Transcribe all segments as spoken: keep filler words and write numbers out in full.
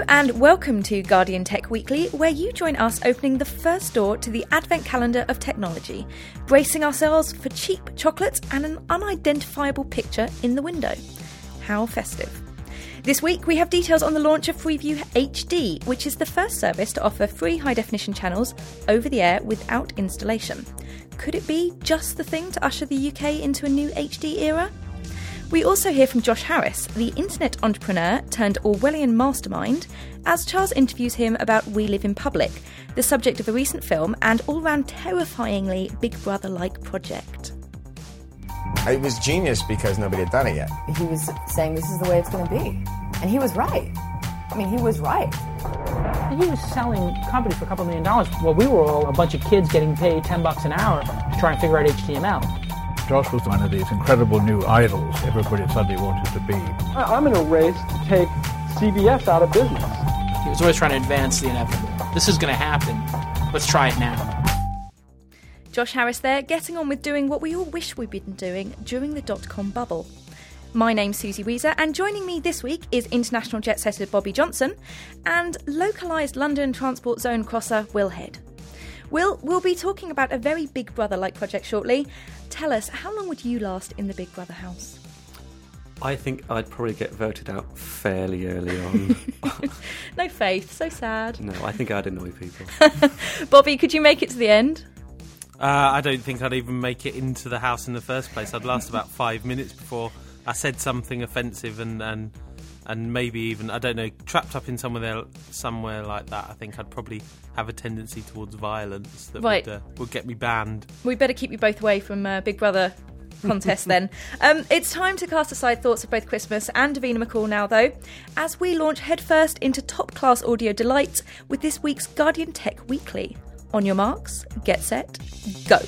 and welcome to Guardian Tech Weekly, where you join us opening the first door to the advent calendar of technology, bracing ourselves for cheap chocolates and an unidentifiable picture in the window. How festive. This week we have details on the launch of Freeview H D, which is the first service to offer free high-definition channels over the air without installation. Could it be just the thing to usher the U K into a new H D era? We also hear from Josh Harris, the internet entrepreneur turned Orwellian mastermind, as Charles interviews him about We Live in Public, the subject of a recent film and all-round terrifyingly Big Brother-like project. It was genius because nobody had done it yet. He was saying this is the way it's going to be. And he was right. I mean, he was right. He was selling companies for a couple million dollars while we were all a bunch of kids getting paid ten bucks an hour to try and figure out H T M L. Josh was one of these incredible new idols everybody suddenly wanted to be. I'm in a race to take C B S out of business. He was always trying to advance the inevitable. This is going to happen. Let's try it now. Josh Harris there, getting on with doing what we all wish we'd been doing during the dot-com bubble. My name's Susie Weezer, and joining me this week is international jet setter Bobby Johnson and localised London Transport Zone crosser Will Head. Will, we'll be talking about a very Big Brother-like project shortly. Tell us, how long would you last in the Big Brother house? I think I'd probably get voted out fairly early on. No faith, so sad. No, I think I'd annoy people. Bobby, could you make it to the end? Uh, I don't think I'd even make it into the house in the first place. I'd last about five minutes before I said something offensive and, and and maybe even, I don't know, trapped up in somewhere there, somewhere like that. I think I'd probably have a tendency towards violence that right. would, uh, would get me banned. We better keep you both away from uh, Big Brother contest then. Um, it's time to cast aside thoughts of both Christmas and Davina McCall now, though, as we launch headfirst into top-class audio delights with this week's Guardian Tech Weekly. On your marks, get set, go.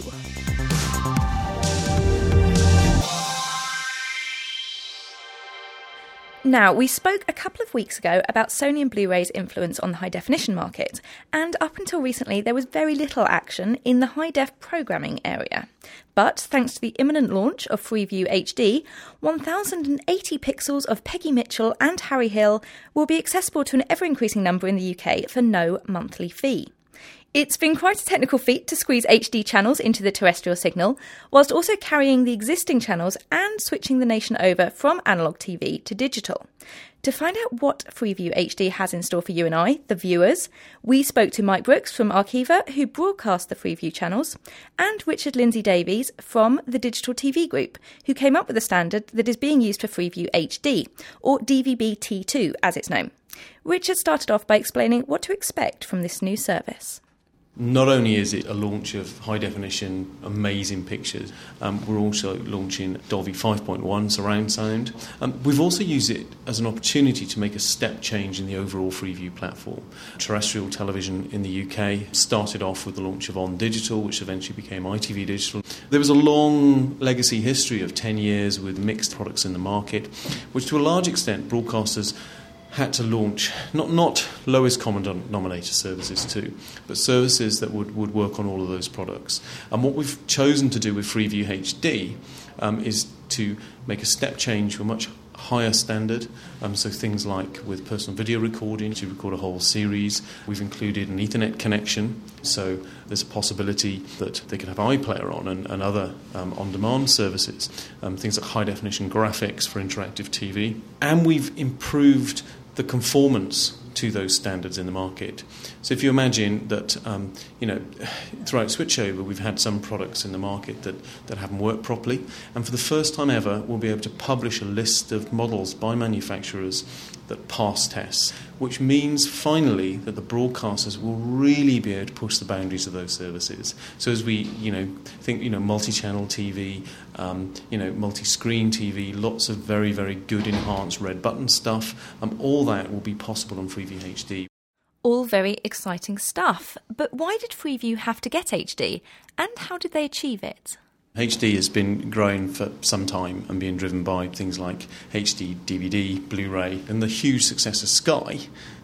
Now, we spoke a couple of weeks ago about Sony and Blu-ray's influence on the high-definition market, and up until recently there was very little action in the high-def programming area. But thanks to the imminent launch of Freeview H D, one thousand eighty pixels of Peggy Mitchell and Harry Hill will be accessible to an ever-increasing number in the U K for no monthly fee. It's been quite a technical feat to squeeze H D channels into the terrestrial signal, whilst also carrying the existing channels and switching the nation over from analogue T V to digital. To find out what Freeview H D has in store for you and I, the viewers, we spoke to Mike Brooks from Arqiva, who broadcast the Freeview channels, and Richard Lindsay Davies from the Digital T V Group, who came up with a standard that is being used for Freeview H D, or D V B T two as it's known. Richard started off by explaining what to expect from this new service. Not only is it a launch of high-definition, amazing pictures, um, we're also launching Dolby five point one surround sound. Um, we've also used it as an opportunity to make a step change in the overall Freeview platform. Terrestrial television in the U K started off with the launch of On Digital, which eventually became I T V Digital. There was a long legacy history of ten years with mixed products in the market, which to a large extent broadcasters had to launch not not lowest common denominator services too, but services that would, would work on all of those products. And what we've chosen to do with Freeview H D um, is to make a step change to a much higher standard. Um, so things like with personal video recording, to record a whole series, we've included an Ethernet connection. So there's a possibility that they can have iPlayer on and, and other um, on-demand services, um, things like high-definition graphics for interactive T V. And we've improved the conformance to those standards in the market. So if you imagine that, um, you know, throughout switchover, we've had some products in the market that, that haven't worked properly, and for the first time ever, we'll be able to publish a list of models by manufacturers that pass tests, which means finally that the broadcasters will really be able to push the boundaries of those services. So as we, you know, think, you know, multi-channel T V, um, you know, multi-screen T V, lots of very, very good enhanced red button stuff, um, all that will be possible on Freeview H D. All very exciting stuff. But why did Freeview have to get H D, and how did they achieve it? H D has been growing for some time and being driven by things like H D, D V D, Blu-ray, and the huge success of Sky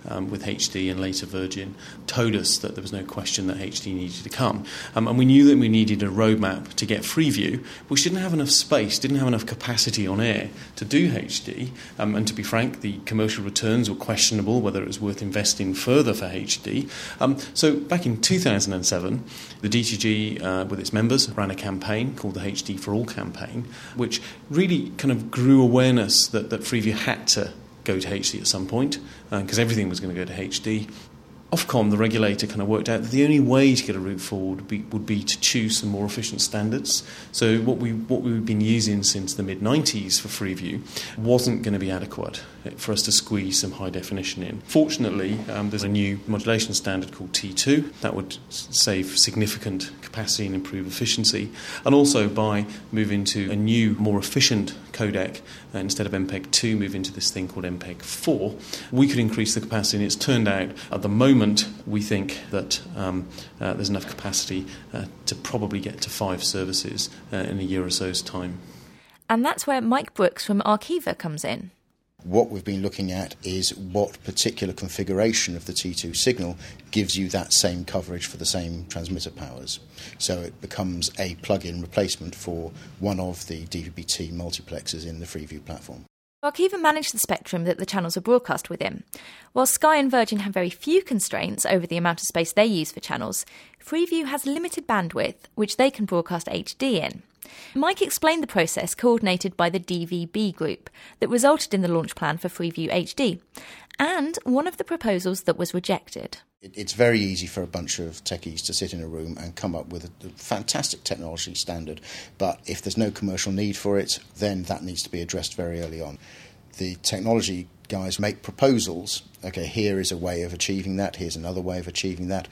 um, with H D and later Virgin, told us that there was no question that H D needed to come. Um, and we knew that we needed a roadmap to get Freeview, which didn't have enough space, didn't have enough capacity on air to do H D. Um, and to be frank, the commercial returns were questionable, whether it was worth investing further for H D. Um, so back in two thousand seven, the D T G, uh, with its members, ran a campaign called the H D for All campaign, which really kind of grew awareness that, that Freeview had to go to H D at some point, because uh, everything was going to go to H D. Ofcom, the regulator, kind of worked out that the only way to get a route forward would be, would be to choose some more efficient standards. So what, we, what we've been using since the mid nineties for Freeview wasn't going to be adequate for us to squeeze some high definition in. Fortunately, um, there's a new modulation standard called T two that would save significant capacity and improve efficiency. And also by moving to a new, more efficient codec, uh, instead of M P E G two, move into this thing called M P E G four, we could increase the capacity. And it's turned out, at the moment, we think that um, uh, there's enough capacity uh, to probably get to five services uh, in a year or so's time. And that's where Mike Brooks from Arqiva comes in. What we've been looking at is what particular configuration of the T two signal gives you that same coverage for the same transmitter powers. So it becomes a plug-in replacement for one of the D V B T multiplexers in the Freeview platform. Arqiva manage the spectrum that the channels are broadcast within. While Sky and Virgin have very few constraints over the amount of space they use for channels, Freeview has limited bandwidth, which they can broadcast H D in. Mike explained the process coordinated by the D V B group that resulted in the launch plan for Freeview H D, and one of the proposals that was rejected. It's very easy for a bunch of techies to sit in a room and come up with a fantastic technology standard, but if there's no commercial need for it, then that needs to be addressed very early on. The technology guys make proposals. Okay, here is a way of achieving that, here's another way of achieving that.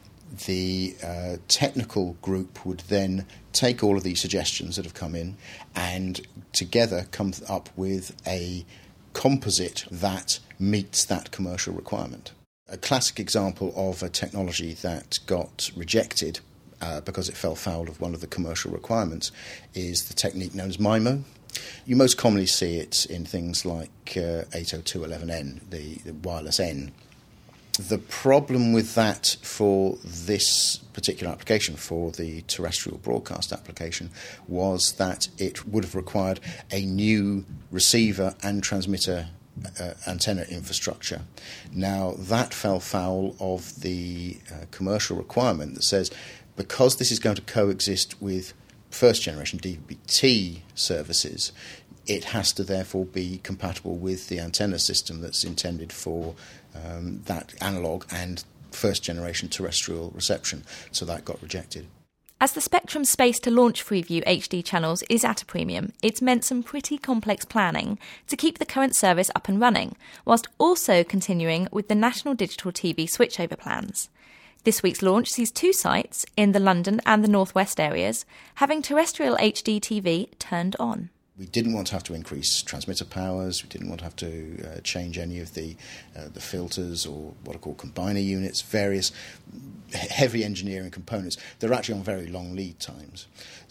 The uh, technical group would then take all of these suggestions that have come in and together come up with a composite that meets that commercial requirement. A classic example of a technology that got rejected uh, because it fell foul of one of the commercial requirements is the technique known as MIMO. You most commonly see it in things like uh, eight oh two dot eleven N, the, the wireless N. The problem with that for this particular application, for the terrestrial broadcast application, was that it would have required a new receiver and transmitter uh, antenna infrastructure. Now, that fell foul of the uh, commercial requirement that says, because this is going to coexist with first-generation D V B T services, it has to therefore be compatible with the antenna system that's intended for um, that analogue and first-generation terrestrial reception. So that got rejected. As the spectrum space to launch Freeview H D channels is at a premium, it's meant some pretty complex planning to keep the current service up and running, whilst also continuing with the national digital T V switchover plans. This week's launch sees two sites, in the London and the North West areas, having terrestrial H D T V turned on. We didn't want to have to increase transmitter powers, we didn't want to have to uh, change any of the uh, the filters or what are called combiner units, various heavy engineering components. They're actually on very long lead times.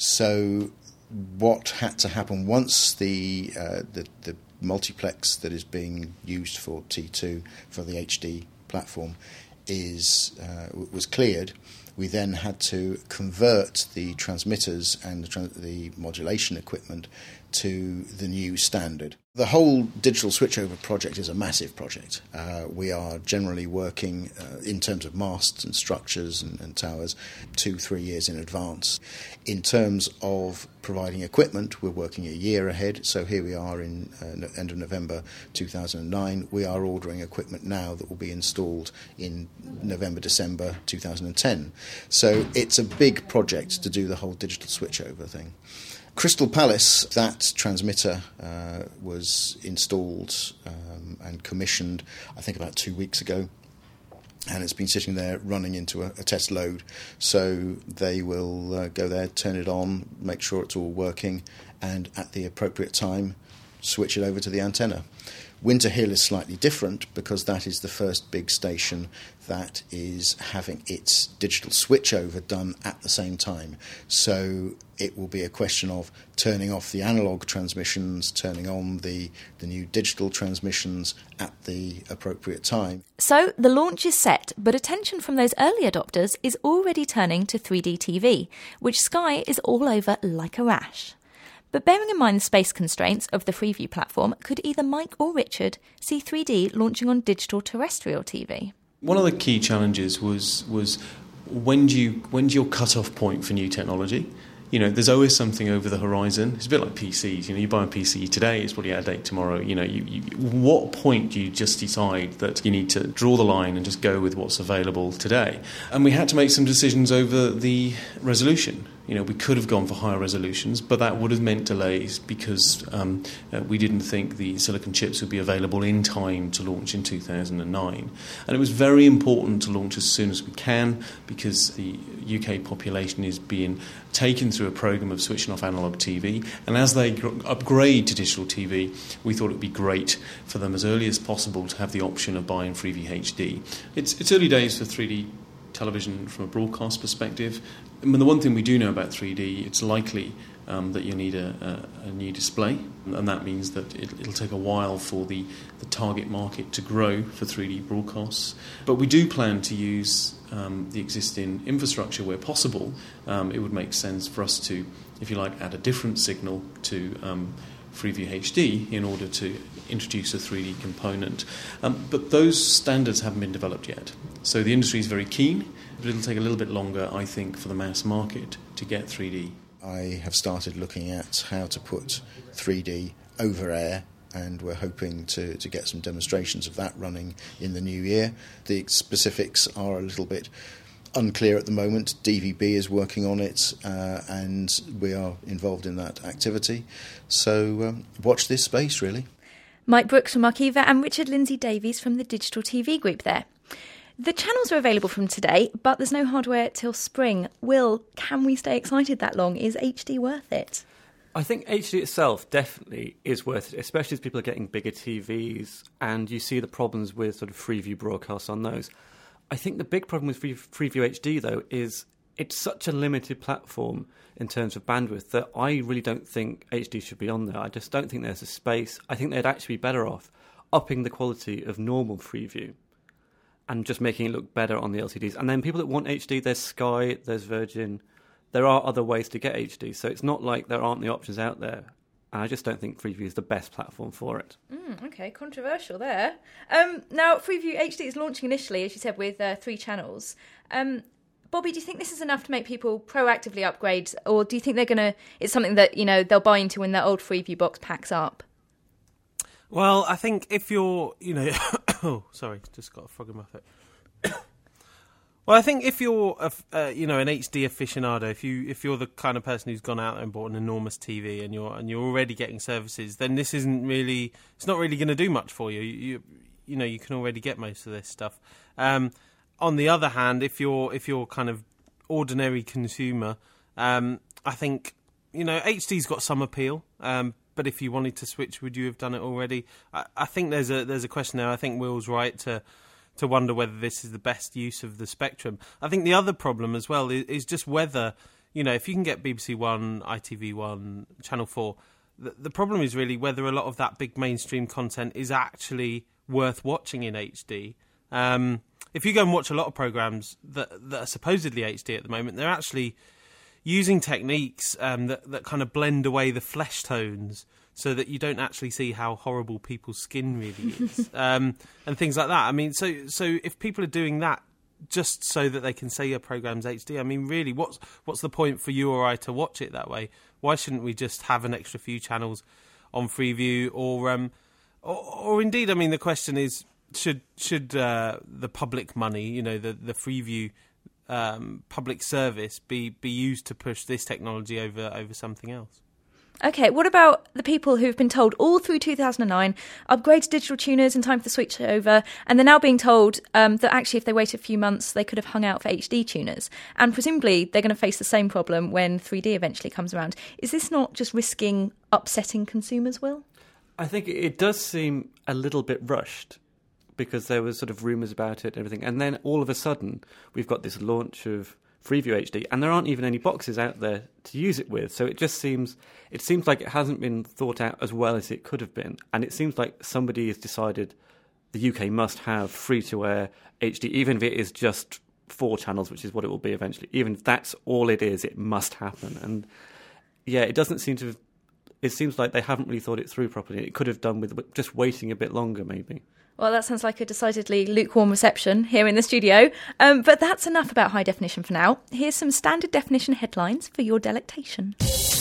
So what had to happen once the, uh, the, the multiplex that is being used for T two, for the H D platform, is uh, was cleared, we then had to convert the transmitters and the, tra- the modulation equipment to the new standard. The whole digital switchover project is a massive project. Uh, we are generally working uh, in terms of masts and structures and, and towers two, three years in advance. In terms of providing equipment, we're working a year ahead. So here we are in uh, no, end of November two thousand nine. We are ordering equipment now that will be installed in November, December two thousand ten. So it's a big project to do the whole digital switchover thing. Crystal Palace, that transmitter uh, was installed um, and commissioned, I think, about two weeks ago. And it's been sitting there running into a, a test load. So they will uh, go there, turn it on, make sure it's all working, and at the appropriate time, switch it over to the antenna. Winter Hill is slightly different because that is the first big station that is having its digital switchover done at the same time. So It will be a question of turning off the analogue transmissions, turning on the, the new digital transmissions at the appropriate time. So the launch is set, but attention from those early adopters is already turning to three D T V, which Sky is all over like a rash. But bearing in mind the space constraints of the Freeview platform, could either Mike or Richard see three D launching on digital terrestrial T V? One of the key challenges was was when do you when's your cut-off point for new technology? You know, there's always something over the horizon. It's a bit like P Cs. You know, you buy a P C today, it's probably out of date tomorrow. You know, you, you, what point do you just decide that you need to draw the line and just go with what's available today? And we had to make some decisions over the resolution. You know, we could have gone for higher resolutions, but that would have meant delays because um, uh, we didn't think the silicon chips would be available in time to launch in two thousand nine. And it was very important to launch as soon as we can because the U K population is being taken through a programme of switching off analogue T V. And as they gr- upgrade to digital T V, we thought it would be great for them as early as possible to have the option of buying Freeview H D. It's, it's early days for three D television from a broadcast perspective. I mean, the one thing we do know about three D, it's likely um, that you'll need a, a, a new display, and that means that it, it'll take a while for the, the target market to grow for three D broadcasts. But we do plan to use um, the existing infrastructure where possible. Um, it would make sense for us to, if you like, add a different signal to um, Freeview H D in order to introduce a three D component. Um, but those standards haven't been developed yet. So the industry is very keen, but it'll take a little bit longer, I think, for the mass market to get three D. I have started looking at how to put three D over air, and we're hoping to, to get some demonstrations of that running in the new year. The specifics are a little bit unclear at the moment. D V B is working on it, uh, and we are involved in that activity. So um, watch this space, really. Mike Brooks from Arqiva and Richard Lindsay Davies from the Digital T V Group there. The channels are available from today, but there's no hardware till spring. Will, can we stay excited that long? Is H D worth it? I think H D itself definitely is worth it, especially as people are getting bigger T Vs and you see the problems with sort of Freeview broadcasts on those. I think the big problem with Free, Freeview H D, though, is it's such a limited platform in terms of bandwidth that I really don't think H D should be on there. I just don't think there's a space. I think they'd actually be better off upping the quality of normal Freeview and just making it look better on the L C Ds. And then people that want H D, there's Sky, there's Virgin. There are other ways to get H D, so it's not like there aren't the options out there. And I just don't think Freeview is the best platform for it. Mm, okay, controversial there. Um, now, Freeview H D is launching initially, as you said, with uh, three channels. Um, Bobby, do you think this is enough to make people proactively upgrade, or do you think they're going to? It's something that you know they'll buy into when their old Freeview box packs up? Well, I think if you're, you know, oh, sorry, just got a frog in my throat. Well, I think if you're, a, uh, you know, an H D aficionado, if you if you're the kind of person who's gone out there and bought an enormous T V and you're and you're already getting services, then this isn't really, it's not really going to do much for you. You, you know, you can already get most of this stuff. Um, on the other hand, if you're if you're kind of ordinary consumer, um, I think you know H D's got some appeal. Um, but if you wanted to switch, would you have done it already? I, I think there's a there's a question there. I think Will's right to. to wonder whether this is the best use of the spectrum. I think the other problem as well is, is just whether, you know, if you can get B B C One, I T V One, Channel four, the, the problem is really whether a lot of that big mainstream content is actually worth watching in H D. Um, if you go and watch a lot of programmes that, that are supposedly H D at the moment, they're actually using techniques um, that, that kind of blend away the flesh tones so that you don't actually see how horrible people's skin really is, um, and things like that. I mean, so so if people are doing that just so that they can say your programme's H D, I mean, really, what's what's the point for you or I to watch it that way? Why shouldn't we just have an extra few channels on Freeview, or um, or, or indeed, I mean, the question is, should should uh, the public money, you know, the the Freeview um, public service, be be used to push this technology over over something else? Okay, what about the people who've been told all through two thousand nine, upgrade to digital tuners in time for the switch over, and they're now being told um, that actually if they wait a few months, they could have hung out for H D tuners. And presumably they're going to face the same problem when three D eventually comes around. Is this not just risking upsetting consumers, Will? I think it does seem a little bit rushed because there was sort of rumours about it and everything. And then all of a sudden, we've got this launch of Freeview H D, and there aren't even any boxes out there to use it with. So it just seems it seems like it hasn't been thought out as well as it could have been, and it seems like somebody has decided the U K must have free-to-air H D, even if it is just four channels, which is what it will be eventually. Even if that's all it is, it must happen. And yeah, it doesn't seem to have, it seems like they haven't really thought it through properly. It could have done with just waiting a bit longer, maybe. Well, that sounds like a decidedly lukewarm reception here in the studio. Um, but that's enough about high definition for now. Here's some standard definition headlines for your delectation.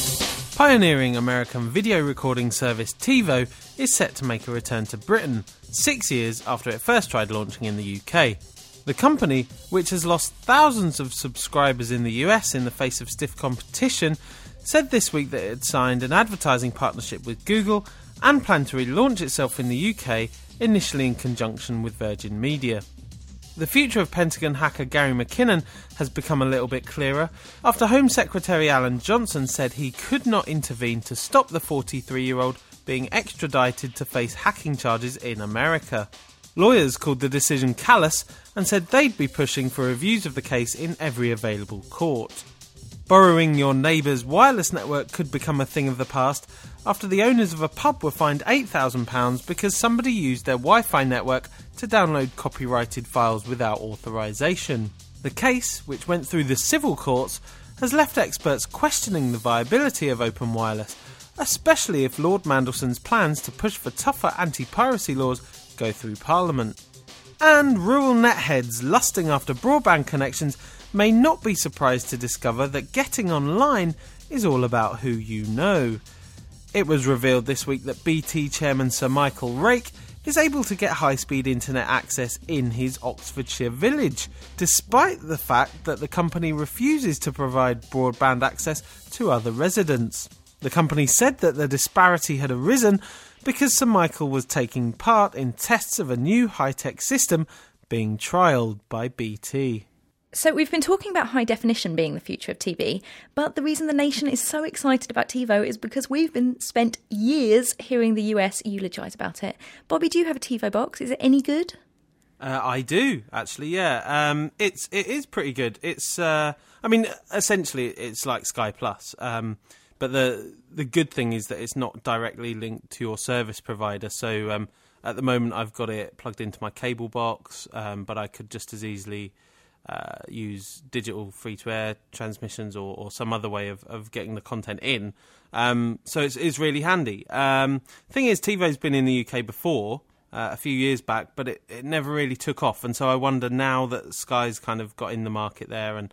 Pioneering American video recording service TiVo is set to make a return to Britain, six years after it first tried launching in the U K. The company, which has lost thousands of subscribers in the U S in the face of stiff competition, said this week that it had signed an advertising partnership with Google and planned to relaunch itself in the U K, initially in conjunction with Virgin Media. The future of Pentagon hacker Gary McKinnon has become a little bit clearer after Home Secretary Alan Johnson said he could not intervene to stop the forty-three-year-old being extradited to face hacking charges in America. Lawyers called the decision callous and said they'd be pushing for reviews of the case in every available court. Borrowing your neighbour's wireless network could become a thing of the past after the owners of a pub were fined eight thousand pounds because somebody used their Wi-Fi network to download copyrighted files without authorisation. The case, which went through the civil courts, has left experts questioning the viability of open wireless, especially if Lord Mandelson's plans to push for tougher anti-piracy laws go through Parliament. And rural netheads lusting after broadband connections may not be surprised to discover that getting online is all about who you know. It was revealed this week that B T chairman Sir Michael Rake is able to get high-speed internet access in his Oxfordshire village, despite the fact that the company refuses to provide broadband access to other residents. The company said that the disparity had arisen because Sir Michael was taking part in tests of a new high-tech system being trialled by B T. So we've been talking about high definition being the future of T V, but the reason the nation is so excited about TiVo is because we've been spent years hearing the U S eulogise about it. Bobby, do you have a TiVo box? Is it any good? Uh, I do, actually, yeah. Um, it's it is pretty good. It's, uh, I mean, essentially it's like Sky Plus, um, but the the good thing is that it's not directly linked to your service provider. So um, at the moment I've got it plugged into my cable box, um, but I could just as easily Uh, use digital free-to-air transmissions or, or some other way of, of getting the content in. Um, so it's, it's really handy. Um, thing is, TiVo's been in the U K before, uh, a few years back, but it, it never really took off. And so I wonder now that Sky's kind of got in the market there and,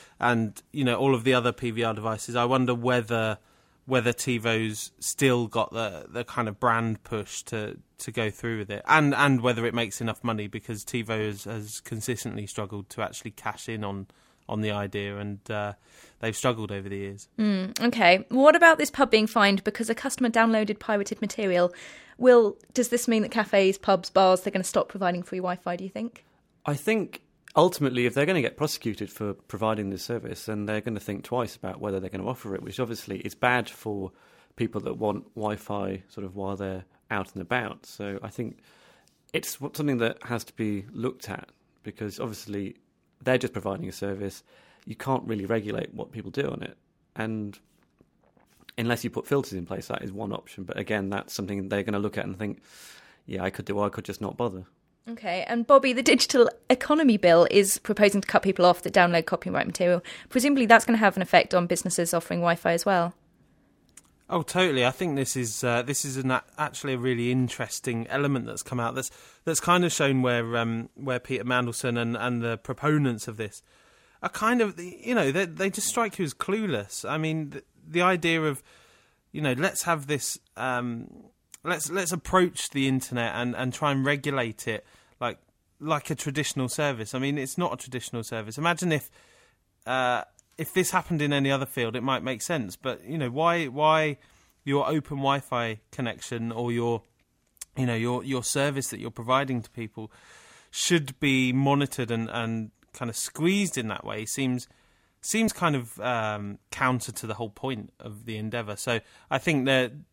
and you know, all of the other P V R devices, I wonder whether whether TiVo's still got the, the kind of brand push to, to go through with it, and and whether it makes enough money, because TiVo has, has consistently struggled to actually cash in on, on the idea, and uh, they've struggled over the years. Mm, okay, what about this pub being fined because a customer downloaded pirated material? Will does this mean that cafes, pubs, bars, they're going to stop providing free Wi-Fi, do you think? I think ultimately, if they're going to get prosecuted for providing this service, then they're going to think twice about whether they're going to offer it, which obviously is bad for people that want Wi-Fi sort of while they're out and about. So I think it's something that has to be looked at, because obviously they're just providing a service. You can't really regulate what people do on it. And unless you put filters in place, that is one option. But again, that's something they're going to look at and think, yeah, I could do, or I could just not bother. Okay, and Bobby, the Digital Economy Bill is proposing to cut people off that download copyright material. Presumably that's going to have an effect on businesses offering Wi-Fi as well. Oh, totally. I think this is uh, this is an, actually a really interesting element that's come out. That's that's kind of shown where um, where Peter Mandelson and, and the proponents of this are kind of, you know, they they just strike you as clueless. I mean, the, the idea of, you know, let's have this, um, let's let's approach the internet and, and try and regulate it like like a traditional service. I mean, it's not a traditional service. Imagine if. Uh, If this happened in any other field, it might make sense. But, you know, why why your open Wi-Fi connection or your, you know, your your service that you're providing to people should be monitored and, and kind of squeezed in that way seems seems kind of um, counter to the whole point of the endeavour. So I think that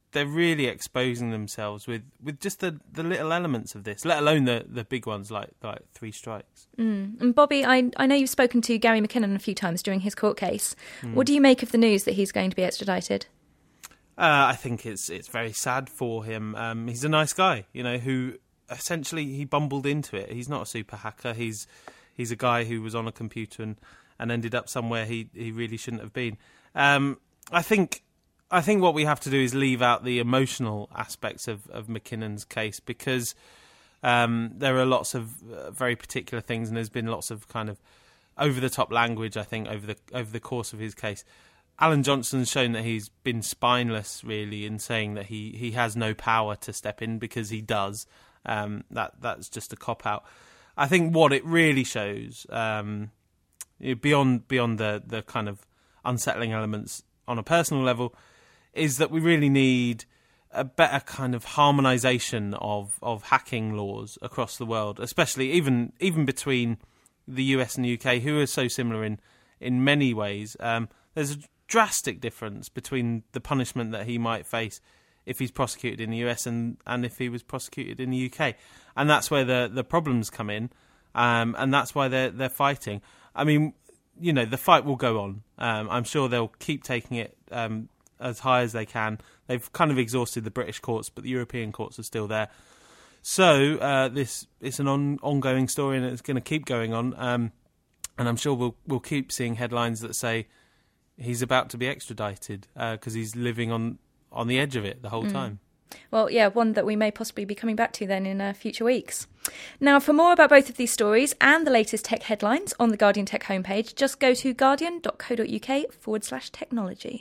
they're really exposing themselves with, with just the, the little elements of this, let alone the, the big ones like like Three Strikes. Mm. And Bobby, I I know you've spoken to Gary McKinnon a few times during his court case. Mm. What do you make of the news that he's going to be extradited? Uh, I think it's it's very sad for him. Um, he's a nice guy, you know, who essentially he bumbled into it. He's not a super hacker. He's he's a guy who was on a computer and, and ended up somewhere he, he really shouldn't have been. Um, I think I think what we have to do is leave out the emotional aspects of, of McKinnon's case, because um, there are lots of uh, very particular things, and there's been lots of kind of over the top language, I think, over the over the course of his case. Alan Johnson's shown that he's been spineless, really, in saying that he, he has no power to step in, because he does. Um, that that's just a cop-out. I think what it really shows, um, beyond beyond the, the kind of unsettling elements on a personal level, is that we really need a better kind of harmonisation of, of hacking laws across the world, especially even even between the U S and the U K, who are so similar in, in many ways. Um, there's a drastic difference between the punishment that he might face if he's prosecuted in the U S and, and if he was prosecuted in the U K. And that's where the, the problems come in, um, and that's why they're, they're fighting. I mean, you know, the fight will go on. Um, I'm sure they'll keep taking it um, as high as they can. They've kind of exhausted the British courts, but the European courts are still there. So uh, this it's an on, ongoing story, and it's going to keep going on. Um, and I'm sure we'll we'll keep seeing headlines that say he's about to be extradited because uh, he's living on, on the edge of it the whole mm. time. Well, yeah, one that we may possibly be coming back to then in uh, future weeks. Now, for more about both of these stories and the latest tech headlines on the Guardian Tech homepage, just go to guardian.co.uk forward slash technology.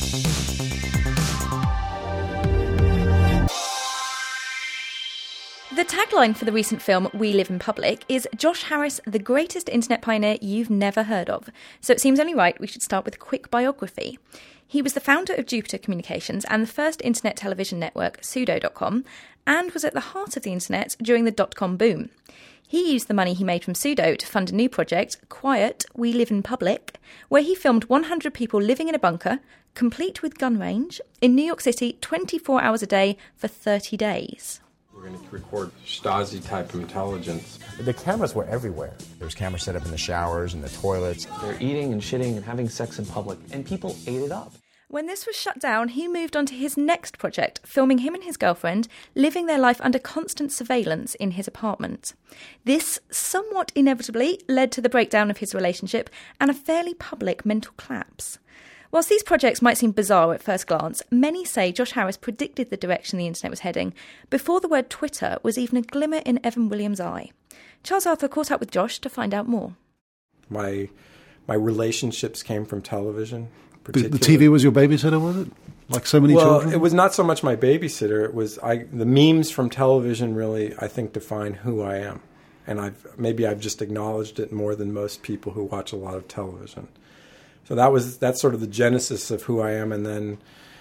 The tagline for the recent film We Live in Public is Josh Harris, the greatest internet pioneer you've never heard of. So it seems only right we should start with a quick biography. He was the founder of Jupiter Communications and the first internet television network, Pseudo dot com, and was at the heart of the internet during the dot-com boom. He used the money he made from Pseudo to fund a new project, Quiet, We Live in Public, where he filmed one hundred people living in a bunker, complete with gun range, in New York City twenty-four hours a day for thirty days. We're going to record Stasi-type intelligence. The cameras were everywhere. There was cameras set up in the showers and the toilets. They're eating and shitting and having sex in public, and people ate it up. When this was shut down, he moved on to his next project, filming him and his girlfriend living their life under constant surveillance in his apartment. This, somewhat inevitably, led to the breakdown of his relationship and a fairly public mental collapse. Whilst these projects might seem bizarre at first glance, many say Josh Harris predicted the direction the internet was heading before the word Twitter was even a glimmer in Evan Williams' eye. Charles Arthur caught up with Josh to find out more. My my relationships came from television. The, the T V was your babysitter, was it? Like so many well, children? Well, it was not so much my babysitter. It was I. The memes from television really, I think, define who I am, and I've maybe I've just acknowledged it more than most people who watch a lot of television. So that was that's sort of the genesis of who I am, and then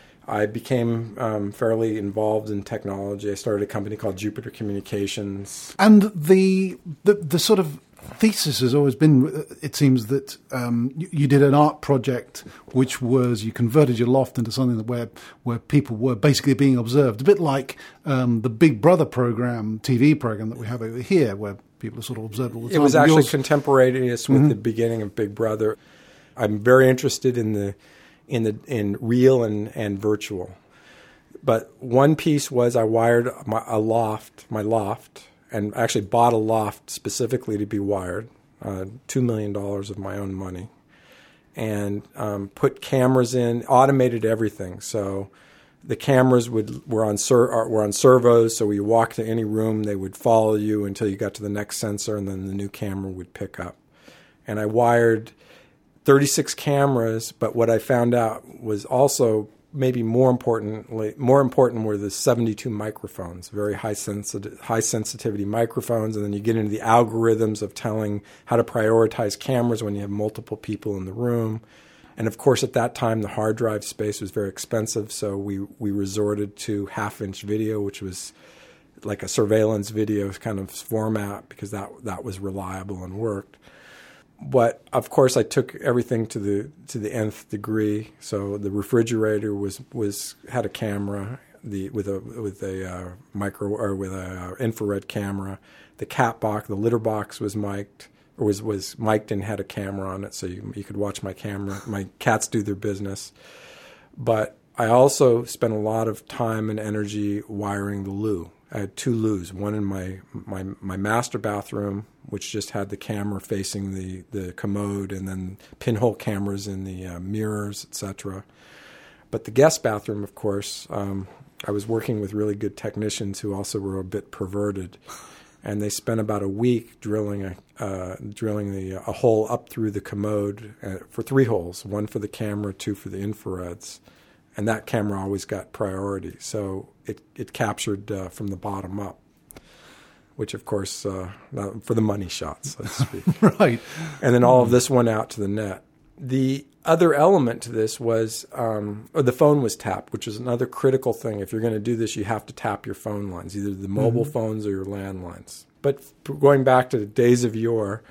I became um, fairly involved in technology. I started a company called Jupiter Communications. And the the, the sort of thesis has always been, it seems, that um, you, you did an art project which was, you converted your loft into something that where where people were basically being observed, a bit like um, the Big Brother program, T V program that we have over here, where people are sort of observed all the time. It was actually Yours... contemporaneous with mm-hmm. the beginning of Big Brother. I'm very interested in the in the in real and, and virtual. But one piece was I wired my, a loft, my loft, and actually bought a loft specifically to be wired, uh, two million dollars of my own money, and um, put cameras in, automated everything. So the cameras would were on ser- were on servos, so when you walk to any room, they would follow you until you got to the next sensor, and then the new camera would pick up. And I wired thirty-six cameras, but what I found out was also maybe more importantly, more important were the seventy-two microphones, very high sensitive, high sensitivity microphones, and then you get into the algorithms of telling how to prioritize cameras when you have multiple people in the room. And of course, at that time, the hard drive space was very expensive, so we we resorted to half-inch video, which was like a surveillance video kind of format because that that was reliable and worked. But of course, I took everything to the to the nth degree. So the refrigerator was was had a camera. the with a with a uh, micro or with a uh, infrared camera. The cat box, the litter box was mic'd or was was mic'd and had a camera on it, so you you could watch my camera. My cats do their business, but I also spent a lot of time and energy wiring the loo. I had two loos, one in my my my master bathroom, which just had the camera facing the, the commode, and then pinhole cameras in the uh, mirrors, et cetera. But the guest bathroom, of course, um, I was working with really good technicians who also were a bit perverted, and they spent about a week drilling a uh, drilling the, a hole up through the commode uh, for three holes, one for the camera, two for the infrareds. And that camera always got priority, so it it captured uh, from the bottom up, which of course uh, for the money shots, so to speak. Right. And then all of this went out to the net. The other element to this was um, or the phone was tapped, which is another critical thing. If you're going to do this, you have to tap your phone lines, either the mobile mm-hmm. phones or your landlines. But going back to the days of yore,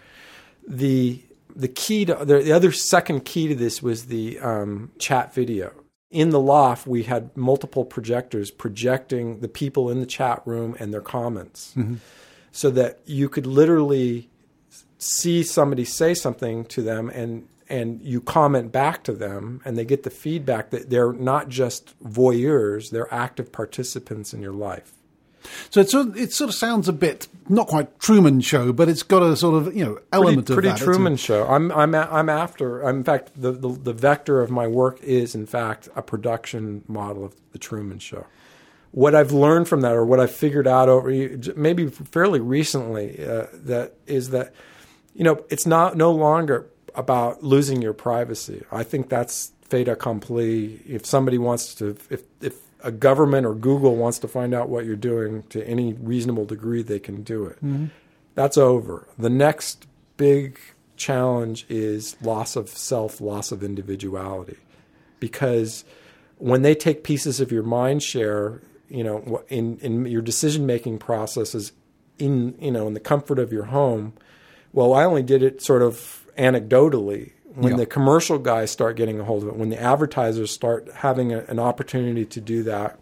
the the key to the, the other second key to this was the um, chat video. In the loft, we had multiple projectors projecting the people in the chat room and their comments, mm-hmm. so that you could literally see somebody say something to them, and and you comment back to them, and they get the feedback that they're not just voyeurs, they're active participants in your life. So it sort of, it sort of sounds a bit not quite Truman Show, but it's got a sort of you know element pretty, of pretty that. Truman Show. I'm I'm I'm after. I'm, in fact, the, the the vector of my work is in fact a production model of the Truman Show. What I've learned from that, or what I've figured out over maybe fairly recently, uh, that is that you know it's not no longer about losing your privacy. I think that's fait accompli. If somebody wants to, if if a government or Google wants to find out what you're doing to any reasonable degree, they can do it. Mm-hmm. That's over. The next big challenge is loss of self, loss of individuality. Because when they take pieces of your mind share, you know, in, in your decision-making processes in, you know, in the comfort of your home, well, I only did it sort of anecdotally. When yeah. the commercial guys start getting a hold of it, when the advertisers start having a, an opportunity to do that,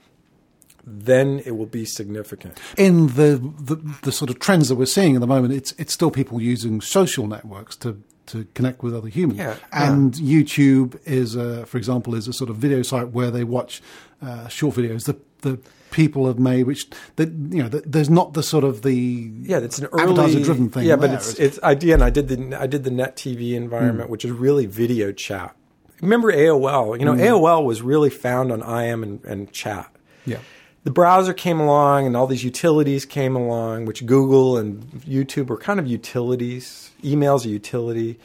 then it will be significant. In the, the the sort of trends that we're seeing at the moment, it's it's still people using social networks to, to connect with other humans. Yeah. And yeah. YouTube is, a, for example, is a sort of video site where they watch uh, short videos that the people have made, which that you know, that there's not the sort of the yeah, it's an advertiser driven thing. Yeah, there. but it's it's again, I did the I did the Net T V environment, mm. which is really video chat. Remember A O L? You know, mm. A O L was really found on I M and, and chat. Yeah. The browser came along, and all these utilities came along, which Google and YouTube were kind of utilities. Email's a utility,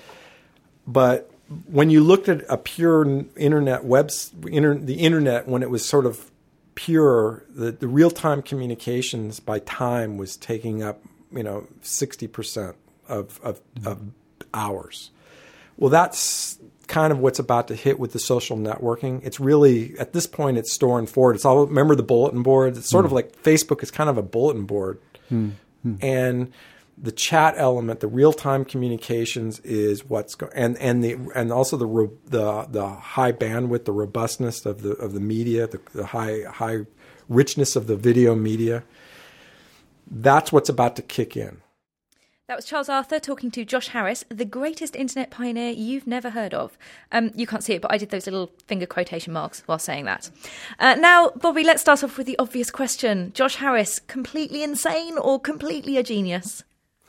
but when you looked at a pure internet web, inter, the internet when it was sort of pure, the, the real-time communications by time was taking up, you know, sixty percent of, of, of hours. Well, that's kind of what's about to hit with the social networking. It's really, at this point, it's store and forward. It's all, remember the bulletin board? It's sort mm. of like Facebook is kind of a bulletin board. Mm. Mm. And the chat element, the real-time communications is what's going, and and the and also the ro- the the high bandwidth, the robustness of the of the media, the, the high high richness of the video media. That's what's about to kick in. That was Charles Arthur talking to Josh Harris, the greatest internet pioneer you've never heard of. Um, you can't see it, but I did those little finger quotation marks while saying that. Uh, now, Bobby, let's start off with the obvious question. Josh Harris, completely insane or completely a genius?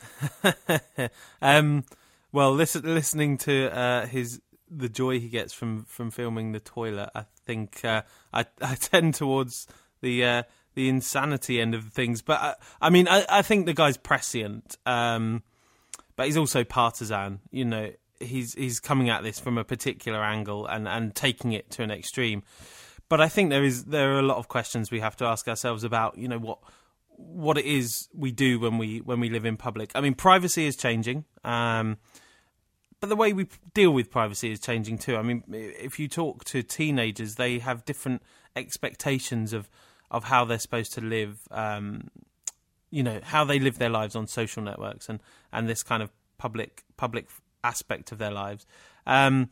um, well, listen, listening to uh, his the joy he gets from, from filming the toilet, I think uh, I, I tend towards the... Uh, the insanity end of things. But, I, I mean, I, I think the guy's prescient, um, but he's also partisan. You know, he's he's coming at this from a particular angle and, and taking it to an extreme. But I think there is there are a lot of questions we have to ask ourselves about, you know, what what it is we do when we when we live in public. I mean, privacy is changing, um, but the way we deal with privacy is changing too. I mean, if you talk to teenagers, they have different expectations of of how they're supposed to live, um, you know, how they live their lives on social networks and, and this kind of public public aspect of their lives. Um,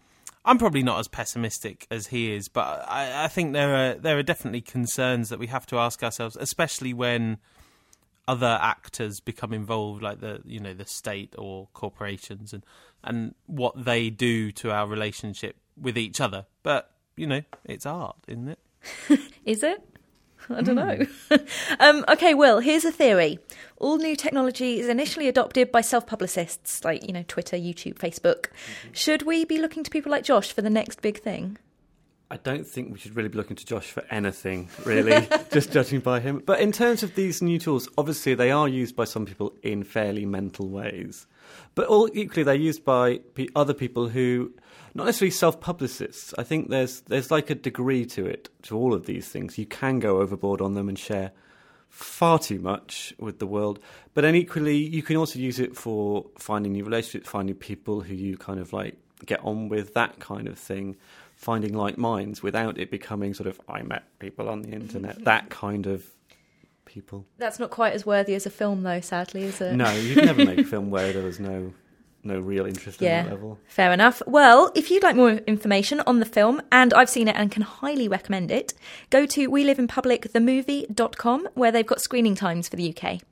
I'm probably not as pessimistic as he is, but I, I think there are there are definitely concerns that we have to ask ourselves, especially when other actors become involved, like the you know the state or corporations, and and what they do to our relationship with each other. But you know, it's art, isn't it? Is it? I don't mm. know. um, okay, Will, here's a theory. All new technology is initially adopted by self-publicists, like, you know, Twitter, YouTube, Facebook. Mm-hmm. Should we be looking to people like Josh for the next big thing? I don't think we should really be looking to Josh for anything, really, just judging by him. But in terms of these new tools, obviously they are used by some people in fairly mental ways. But all equally, they're used by p- other people who... not necessarily self-publicists. I think there's there's like a degree to it, to all of these things. You can go overboard on them and share far too much with the world. But then equally, you can also use it for finding new relationships, finding people who you kind of like get on with, that kind of thing. Finding like minds without it becoming sort of, I met people on the internet, that kind of people. That's not quite as worthy as a film, though, sadly, is it? No, you'd never make a film where there was no... no real interest yeah, in that level. Fair enough. Well, if you'd like more information on the film, and I've seen it and can highly recommend it, go to we live in public the movie dot com, where they've got screening times for the U K.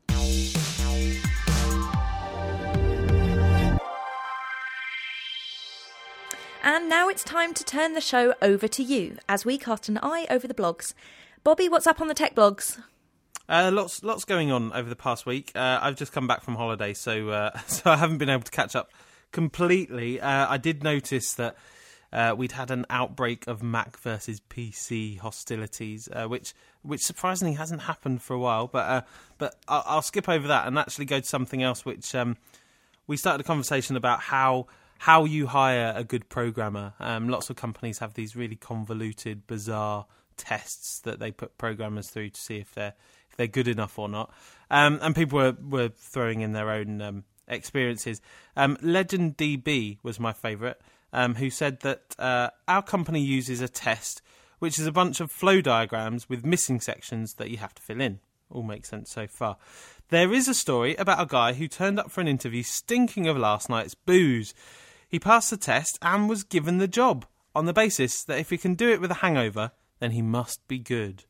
And now it's time to turn the show over to you, as we cast an eye over the blogs. Bobby, what's up on the tech blogs? Uh, lots, lots going on over the past week. Uh, I've just come back from holiday, so uh, so I haven't been able to catch up completely. Uh, I did notice that uh, we'd had an outbreak of Mac versus P C hostilities, uh, which which surprisingly hasn't happened for a while. But uh, but I'll, I'll skip over that and actually go to something else. Which um, we started a conversation about how how you hire a good programmer. Um, lots of companies have these really convoluted, bizarre tests that they put programmers through to see if they're if they're good enough or not. Um, and people were, were throwing in their own um, experiences. Um, LegendDB was my favourite, um, who said that uh, our company uses a test which is a bunch of flow diagrams with missing sections that you have to fill in. All makes sense so far. There is a story about a guy who turned up for an interview stinking of last night's booze. He passed the test and was given the job on the basis that if he can do it with a hangover, then he must be good.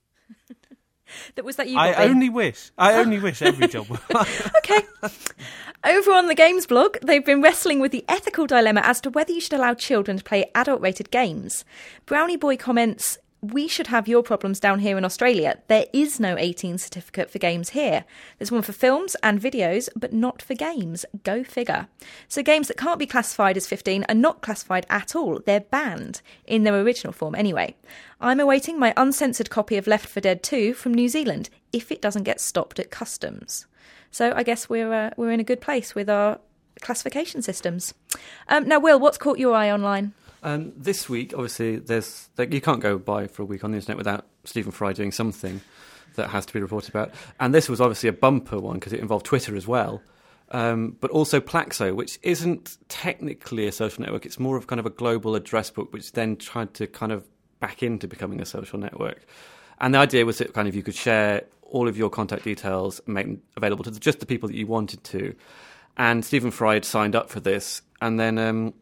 That was that you. I Bobby? only wish. I only wish every job were. Okay. Over on the Games blog, they've been wrestling with the ethical dilemma as to whether you should allow children to play adult-rated games. Brownie Boy comments, "We should have your problems down here in Australia. There is no eighteen certificate for games here. There's one for films and videos, but not for games. Go figure. So games that can't be classified as fifteen are not classified at all. They're banned, in their original form anyway. I'm awaiting my uncensored copy of Left four Dead two from New Zealand, if it doesn't get stopped at customs." So I guess we're uh, we're in a good place with our classification systems. Um, now, Will, what's caught your eye online? Um, this week, obviously, there's like, you can't go by for a week on the internet without Stephen Fry doing something that has to be reported about. And this was obviously a bumper one because it involved Twitter as well, um, but also Plaxo, which isn't technically a social network. It's more of kind of a global address book, which then tried to kind of back into becoming a social network. And the idea was that kind of you could share all of your contact details and make them available to just the people that you wanted to. And Stephen Fry had signed up for this, and then... Um,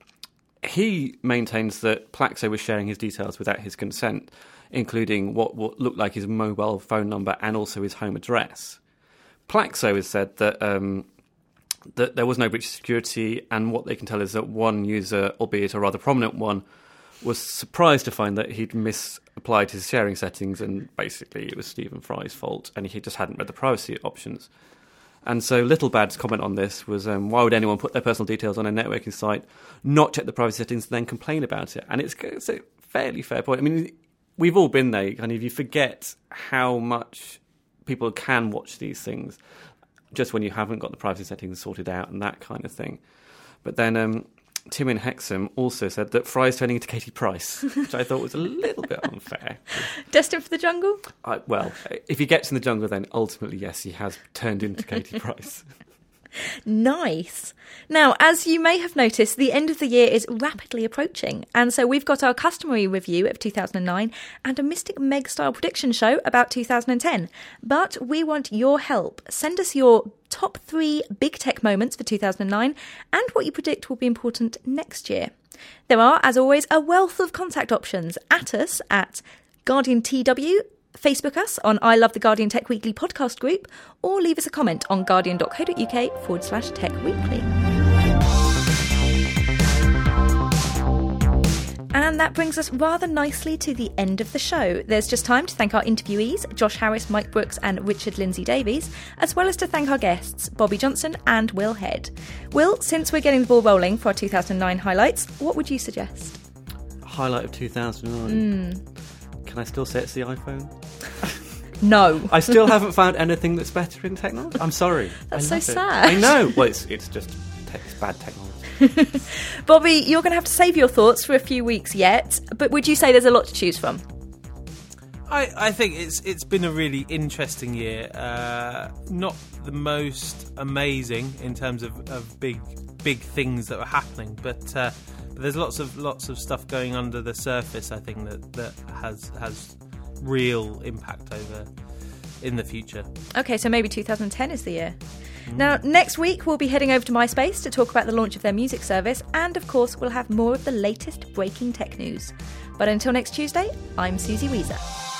he maintains that Plaxo was sharing his details without his consent, including what, what looked like his mobile phone number and also his home address. Plaxo has said that um, that there was no breach of security, and what they can tell is that one user, albeit a rather prominent one, was surprised to find that he'd misapplied his sharing settings, and basically it was Stephen Fry's fault, and he just hadn't read the privacy options. And so Little Bad's comment on this was, um, why would anyone put their personal details on a networking site, not check the privacy settings, and then complain about it? And it's, it's a fairly fair point. I mean, we've all been there. Kind of, you forget how much people can watch these things just when you haven't got the privacy settings sorted out and that kind of thing. But then um, Tim in Hexham also said that Fry's turning into Katie Price, which I thought was a little bit unfair. Destined for the jungle? I, well, if he gets in the jungle, then ultimately, yes, he has turned into Katie Price. Nice. Now, as you may have noticed, the end of the year is rapidly approaching, and so we've got our customary review of two thousand nine and a Mystic Meg style prediction show about two thousand ten. But we want your help. Send us your top three big tech moments for two thousand nine and what you predict will be important next year. There are, as always, a wealth of contact options. At us at Guardian T W, Facebook us on I Love the Guardian Tech Weekly podcast group, or leave us a comment on guardian.co.uk forward slash tech weekly. And that brings us rather nicely to the end of the show. There's just time to thank our interviewees, Josh Harris, Mike Brooks and Richard Lindsay Davies, as well as to thank our guests, Bobby Johnson and Will Head. Will, since we're getting the ball rolling for our two thousand nine highlights, what would you suggest? Highlight of two thousand nine? Mm. Can I still say it's the iPhone? No. I still haven't found anything that's better in technology. I'm sorry. That's so I love sad. it. I know. Well, it's, it's just te- it's bad technology. Bobby, you're going to have to save your thoughts for a few weeks yet, but would you say there's a lot to choose from? I, I think it's it's been a really interesting year. Uh, not the most amazing in terms of, of big big things that were happening, but, uh, but there's lots of lots of stuff going under the surface. I think that, that has has real impact over in the future. Okay, so maybe two thousand ten is the year. Mm. Now, next week we'll be heading over to MySpace to talk about the launch of their music service, and of course we'll have more of the latest breaking tech news. But until next Tuesday, I'm Susie Weezer.